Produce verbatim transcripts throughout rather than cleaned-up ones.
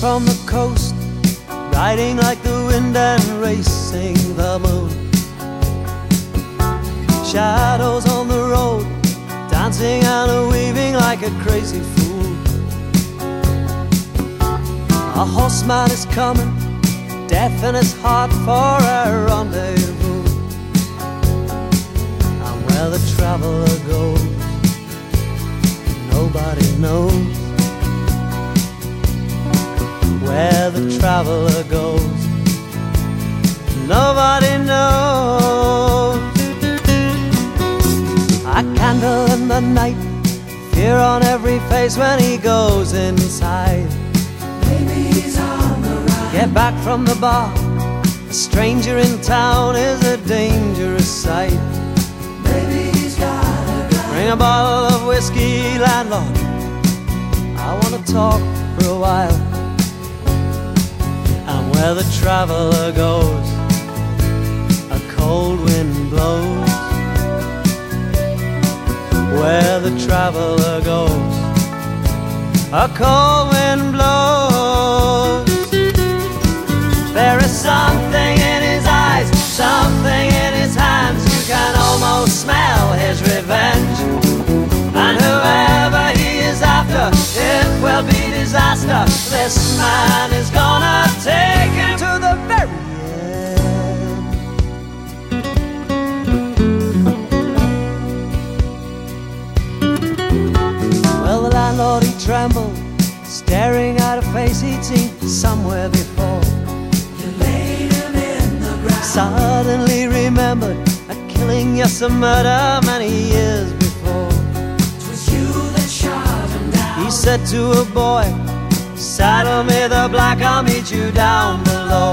on the coast, riding like the wind and racing the moon. Shadows on the road, dancing and weaving like a crazy fool. A horseman is coming, death in his heart for a rendezvous. And where the traveler goes, nobody knows. Where the traveler goes, nobody knows. A candle in the night, fear on every face when he goes inside. Maybe he's on the run. Get back from the bar, a stranger in town is a dangerous sight. Maybe he's got a gun. Bring a bottle of whiskey, landlord, I wanna talk for a while. And where the traveler goes, a cold wind blows. Where the traveler goes, a cold wind blows. There is something in his eyes, something in his hands. You can almost smell his revenge. And whoever he is after, it will be disaster. This man is gonna take him to the very end. Well, the landlord, he trembled, staring at a face he'd seen somewhere before. You laid him in the ground. Suddenly remembered a killing, yes, a murder many years before. 'Twas you that shot him down. He said to a boy, saddle me the black, I'll meet you down below.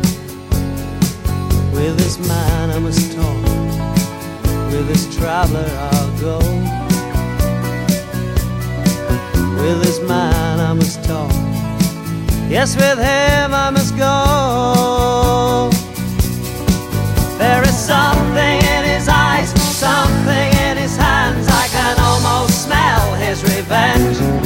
With this man I must talk, with this traveler I'll go. With this man I must talk, yes, with him I must go. There is something in his eyes, something in his hands. I can almost smell his revenge.